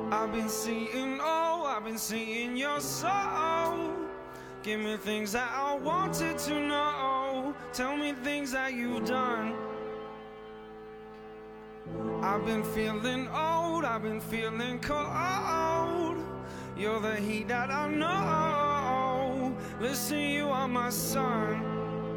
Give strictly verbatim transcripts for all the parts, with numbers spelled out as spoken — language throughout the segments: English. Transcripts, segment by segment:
I've been seeing, oh, I've been seeing your soul. Give me things that I wanted to know. Tell me things that you've done. I've been feeling old, I've been feeling cold. You're the heat that I know. Listen, you are my sun.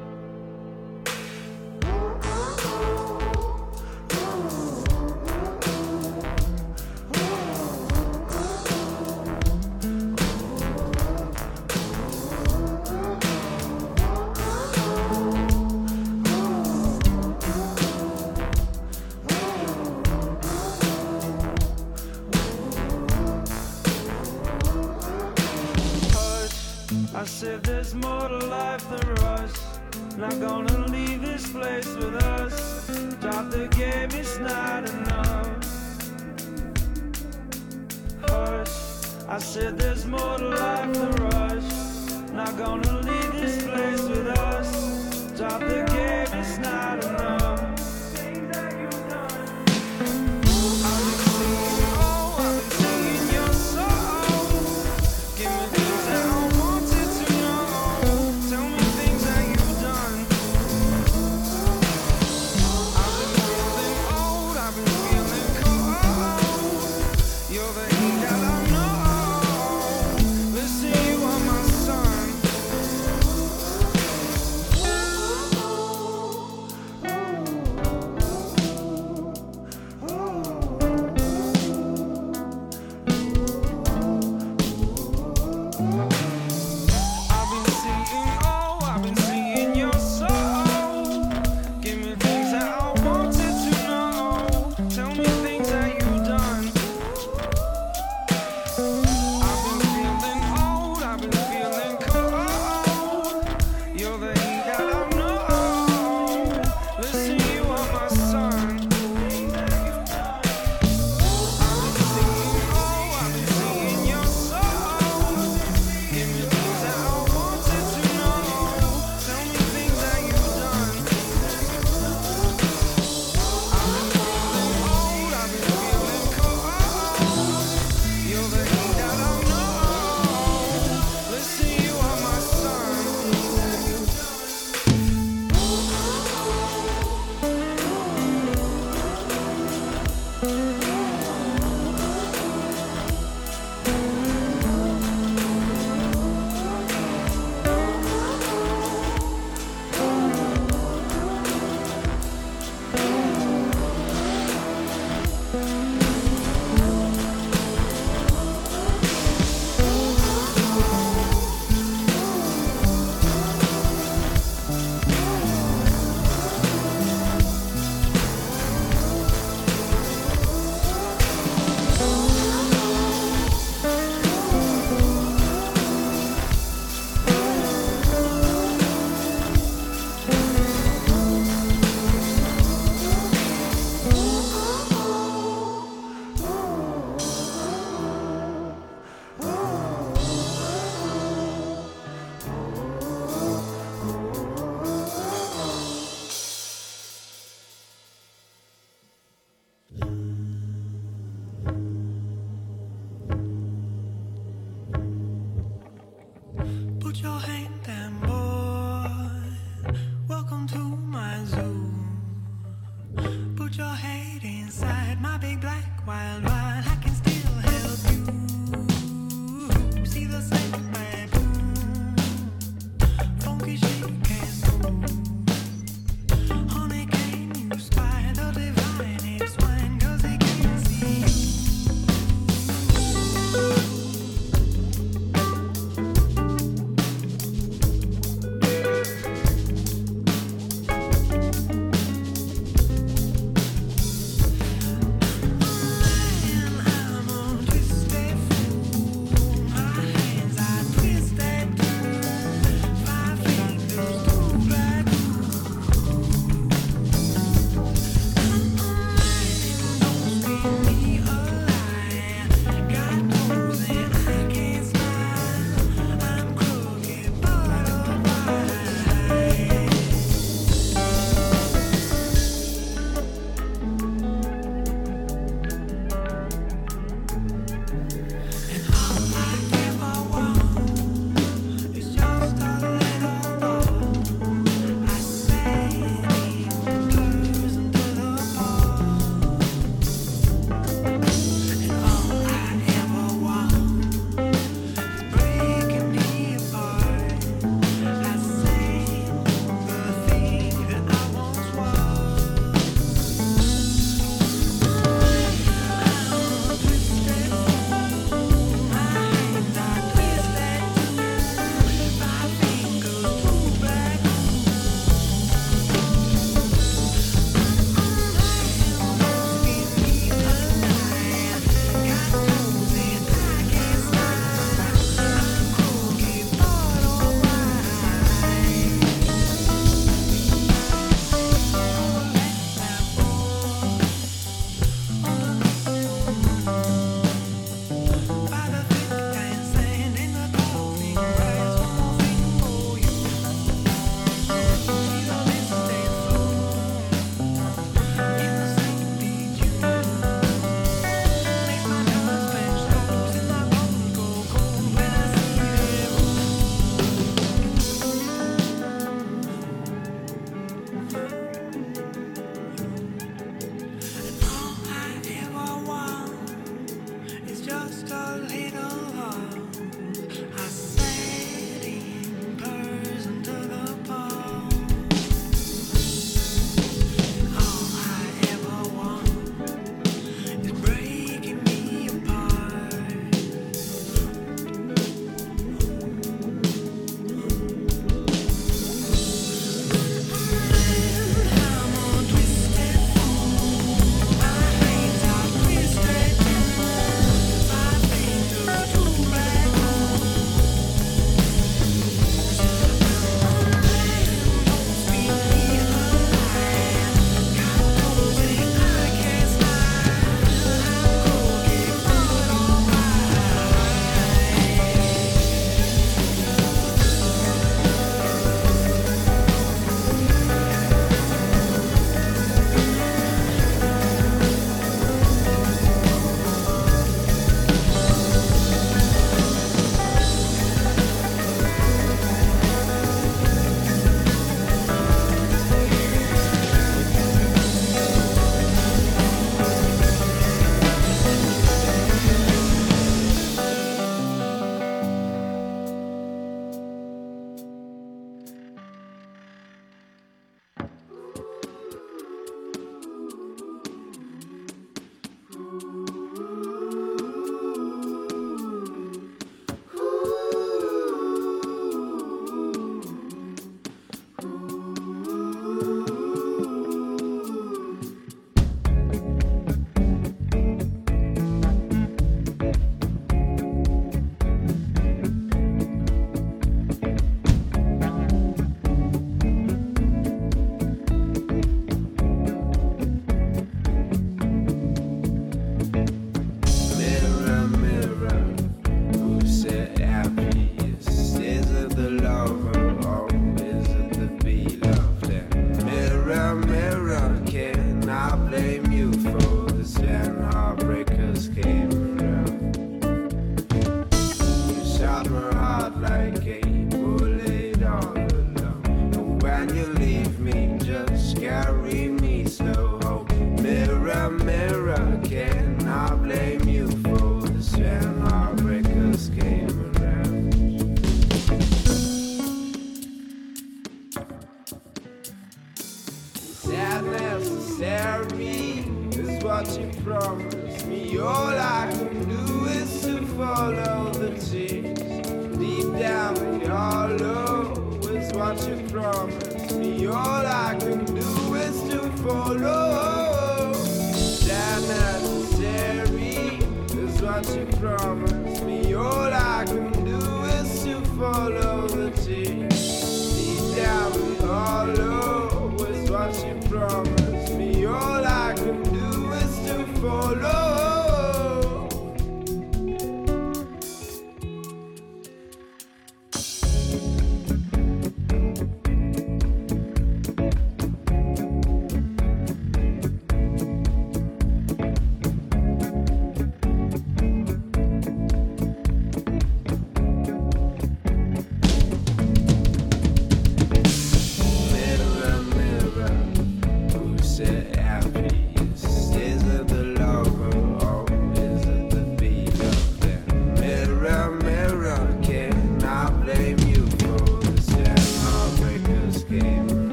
I said there's more to life than rush. Not gonna leave this place with us. Drop the game, it's not enough. Hush, I said there's more to life than rush. Not gonna leave this place with us. Drop the game, it's not enough.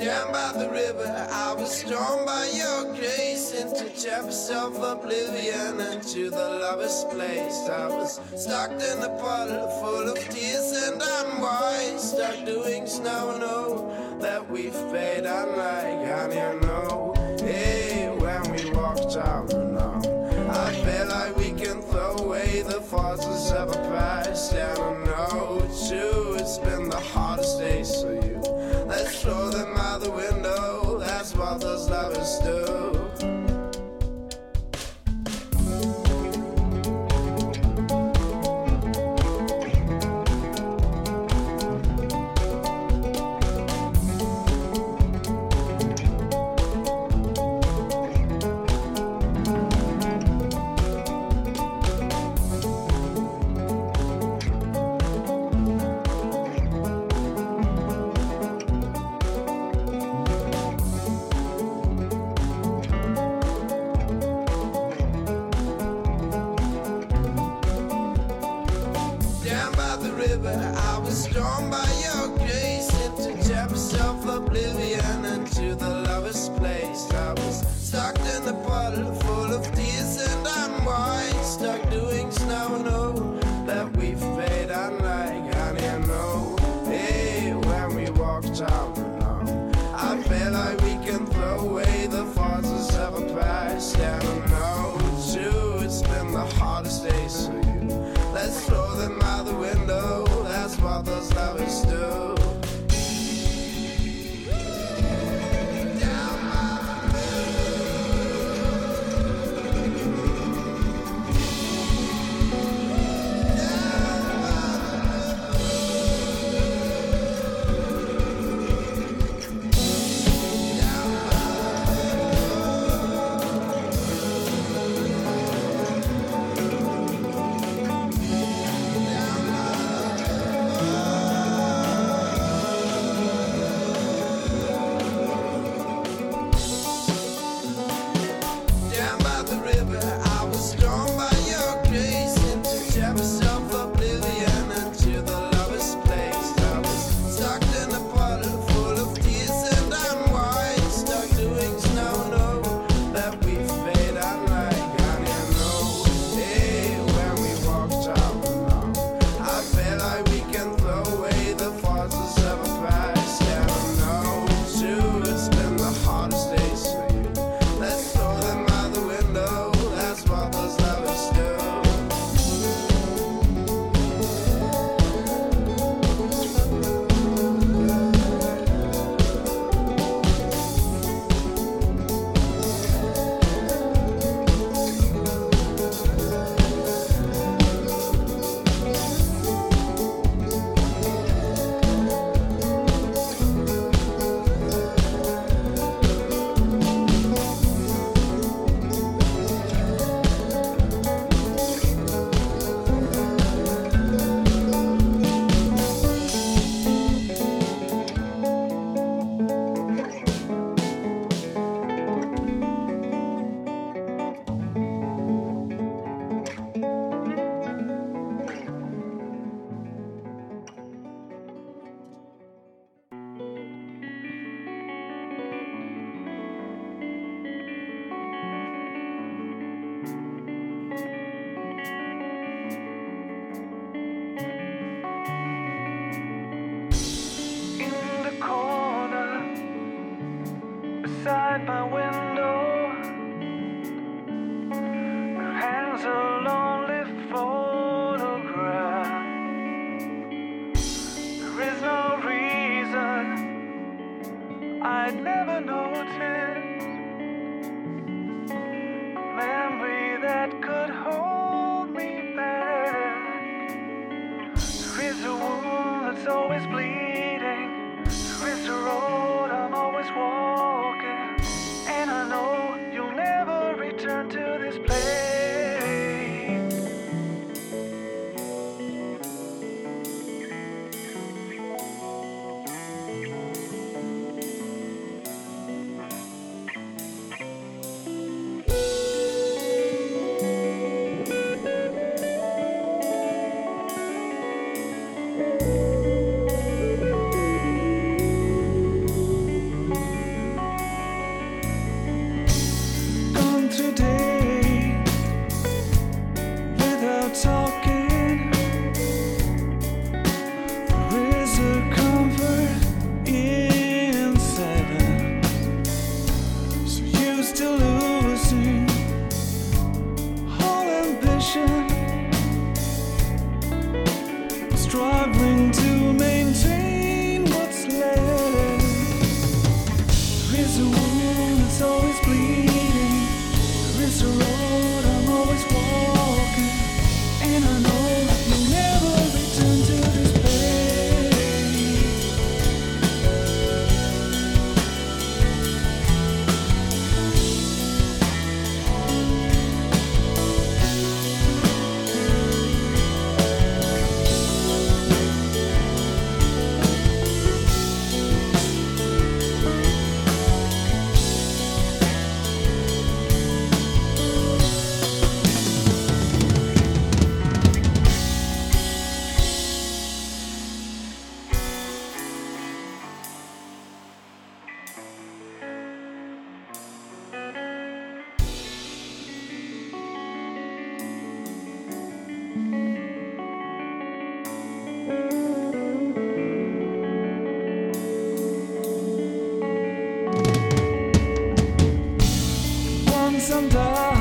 Down by the river, I was drawn by your grace into chapters of oblivion, into the lover's place. I was stuck in a puddle full of tears, and I'm wise, stuck doing snow. Know that we've paid unlike, and you know, hey, when we walked out and on, I feel like we can throw away the forces of a past, and I know too, it's been the hardest days for you. Let's throw them out the window, that's what those lovers do. I was drawn by your grace into chapters of oblivion, into the lover's place. I was stuck in a puddle full of tears, and I'm wide, stuck doing snow. Know that we've paid unlike, and you know, hey, when we walked out alone, I feel like we can throw away the forces of a past, and I know too, it's been the hardest days for you. Let's throw them out the window, that's what those lovers do. Beside my window, there hangs a lonely photograph. There is no reason I'd never notice a memory that could hold me back. There is a wound that's always bleeding. There is a road I'm always walking, and I know you'll never return to this place. some love.